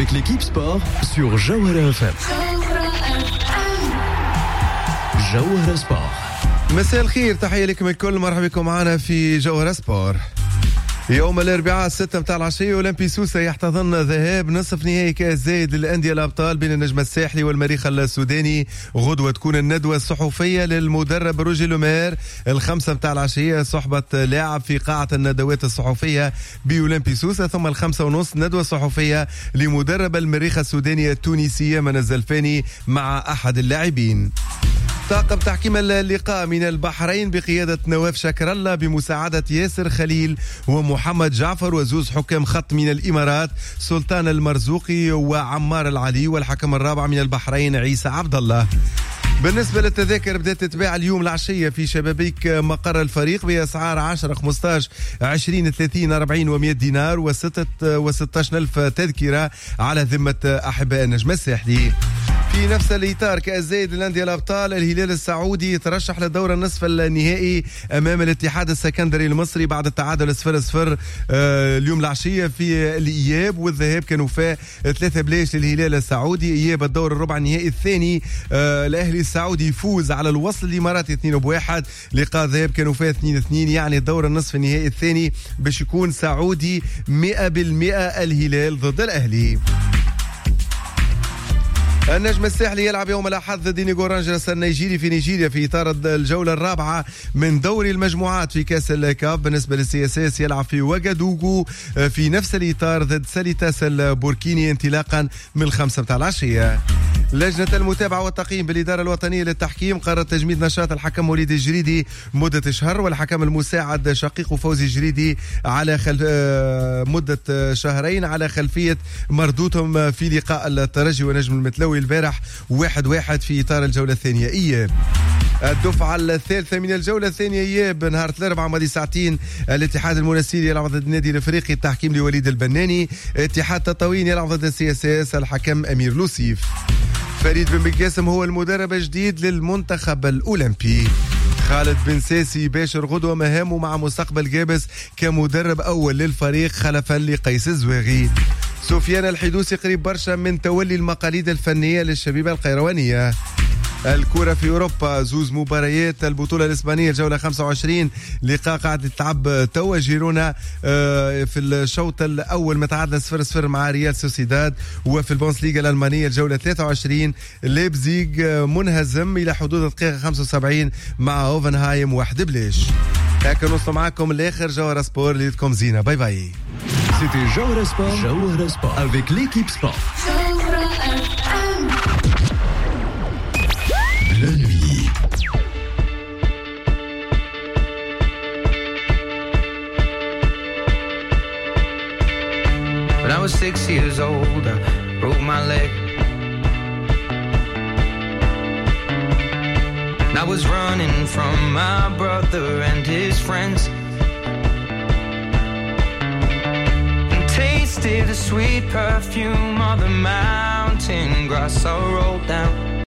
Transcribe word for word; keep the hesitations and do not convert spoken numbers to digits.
avec l'équipe sport sur Jawhara F M. Jawhara Sport. مساء الخير، تحية لكم الكل، مرحبا بكم معنا في جوهرة سبور. يوم الاربعاء الستة متاع العشية أولمبي سوسة يحتضن ذهاب نصف نهائي كأس زايد للأندية الأبطال بين النجم الساحلي والمريخ السوداني. غدوة تكون الندوة الصحفية للمدرب روجي لومير الخمسة متاع العشية، صحبة لاعب في قاعة الندوات الصحفية بأولمبي سوسة. ثم الخمسة ونص ندوة صحفية لمدرب المريخ السوداني التونسي من الزلفاني مع أحد اللاعبين. طاقم تحكيم اللقاء من البحرين بقيادة نواف شكر الله بمساعدة ياسر خليل ومحمد جعفر، وزوز حكام خط من الإمارات سلطان المرزوقي وعمار العلي، والحكم الرابع من البحرين عيسى عبد الله. بالنسبة للتذاكر بدأت تتباع اليوم العشية في شبابيك مقر الفريق بأسعار عشرة خمسطاش عشرين ثلاثين أربعين ومئة دينار وستة وستاش ألف تذكرة على ذمة أحباء النجم الساحلي. في نفس الإطار كأس زايد للأندية الأبطال، الهلال السعودي يترشح للدور النصف النهائي أمام الاتحاد السكندري المصري بعد التعادل صفر صفر آه اليوم العشية في الإياب، والذهاب كانوا فيه ثلاثة بلاش للهلال السعودي. إياب الدور الربع النهائي الثاني، آه الأهلي السعودي يفوز على الوصل الإماراتي اثنين بواحد، لقاء ذهاب كانوا فيه اثنين اثنين، يعني الدور النصف النهائي الثاني باش يكون سعودي مئة بالمئة الهلال ضد الأهلي. النجم الساحلي يلعب يوم الأحد ضد دينيغو رانجرز النيجيري في نيجيريا في إطار الجولة الرابعة من دوري المجموعات في كأس الكاف. بالنسبة للسي اس اس يلعب في وغادوغو في نفس الإطار ضد ساليتاس البوركيني انطلاقا من الخمسة متاع العشية. لجنة المتابعة والتقييم بالإدارة الوطنية للتحكيم قررت تجميد نشاط الحكم وليد الجريدي مدة شهر، والحكم المساعد شقيق فوزي الجريدي على خل... مدة شهرين على خلفية مردودهم في لقاء الترجي ونجم المتلوي البارح واحد واحد في إطار الجولة الثانية إياب. الدفعة الثالثة من الجولة الثانية إياب نهار الأربعاء ماضي ساعتين، الاتحاد المنسيري يلعب ضد النادي الافريقي التحكيم لوليد البناني. اتحاد تطاوين يلعب ضد السي اس اس الحكم امير لوسيف. فريد بن بقاسم هو المدرب الجديد للمنتخب الأولمبي. خالد بن ساسي باشر غدوة مهامه مع مستقبل جابس كمدرب أول للفريق خلفا لقيس الزواغي. سفيان الحدوسي قريب برشا من تولي المقاليد الفنية للشبيبة القيروانية. الكرة في أوروبا، زوز مباريات البطولة الإسبانية الجولة خمسة وعشرين، لقاء قاعد تلعب توا جيرونا في الشوط الأول متعادلة صفر صفر مع ريال سوسيداد. وفي البونس ليغا الألمانية الجولة ثلاثة وعشرين ليبزيغ منهزم إلى حدود الدقيقة خمسة وسبعين مع اوفنهايم واحد بلاش. هكا نوصل معكم الآخر جوهرة سبور، ليدكم زينة، باي باي. C'était Jawhara Sport, Jawhara Sport avec l'équipe sport. La nuit. When I was six years old, I broke my leg. And I was running from my brother and his friends. Tasted the sweet perfume of the mountain grass I rolled down.